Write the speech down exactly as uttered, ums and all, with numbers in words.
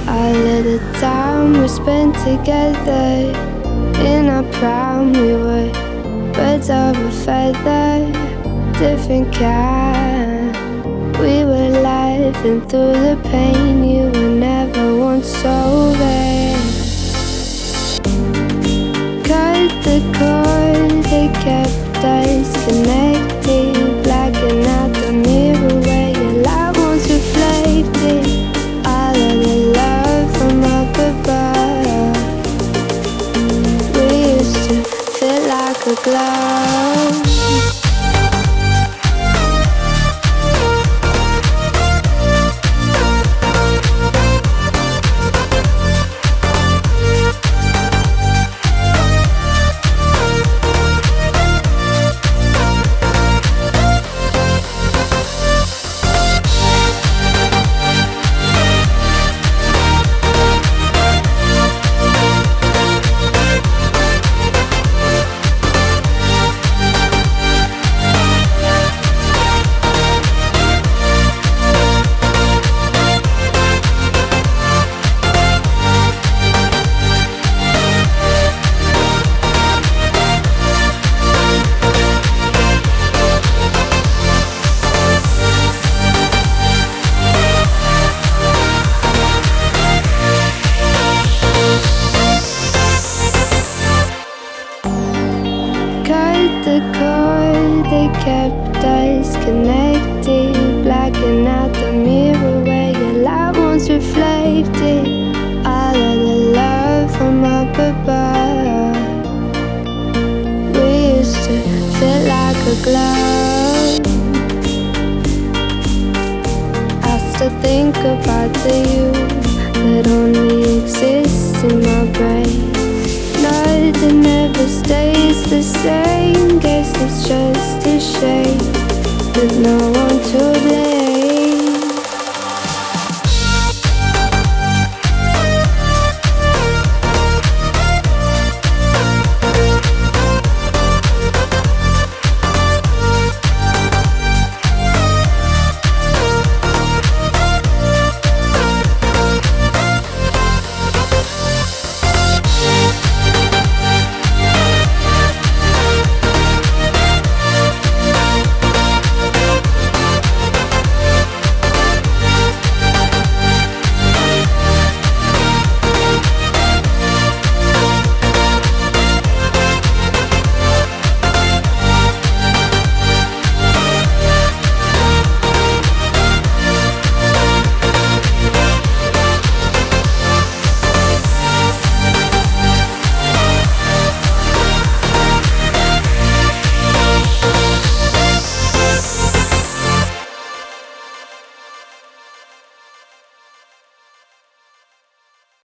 All of the time we spent together, in our prime we were birds of a feather, different kind. We were laughing through the pain, you were never once over. Cut the cord that kept us connected, blacking out the mirror where your light once reflected. All of the love from up above, we used to feel like a glove. The cord that kept us connected, blacking out the mirror where your light once reflected. All of the love from up above, we used to feel like a glove. I still think about the you that only exists in my brain. Nothing ever stays the same. Guess it's just a shame, with no one to blame.